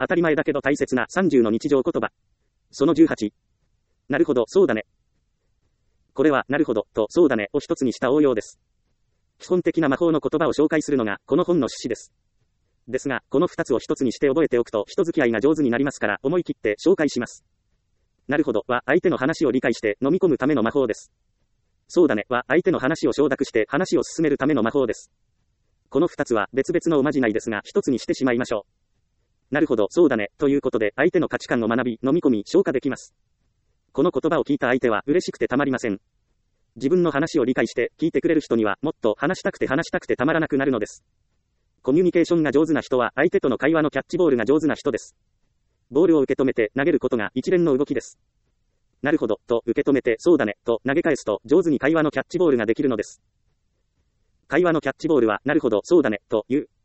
当たり前だけど大切な30の日常言葉。その18。なるほど、そうだね。これは、なるほど、と、そうだね、を一つにした応用です。基本的な魔法の言葉を紹介するのが、この本の趣旨です。ですが、この2つを一つにして覚えておくと、人付き合いが上手になりますから、思い切って紹介します。なるほど、は、相手の話を理解して飲み込むための魔法です。そうだね、は、相手の話を承諾して話を進めるための魔法です。この2つは別々のおまじないですが、一つにしてしまいましょう。なるほど、そうだね、ということで、相手の価値観を学び、飲み込み、消化できます。この言葉を聞いた相手は嬉しくてたまりません。自分の話を理解して聞いてくれる人にはもっと話したくてたまらなくなるのです。コミュニケーションが上手な人は相手との会話のキャッチボールが上手な人です。ボールを受け止めて投げることが一連の動きです。なるほど、と受け止めてそうだね、と投げ返すと上手に会話のキャッチボールができるのです。会話のキャッチボールはなるほど、そうだね、という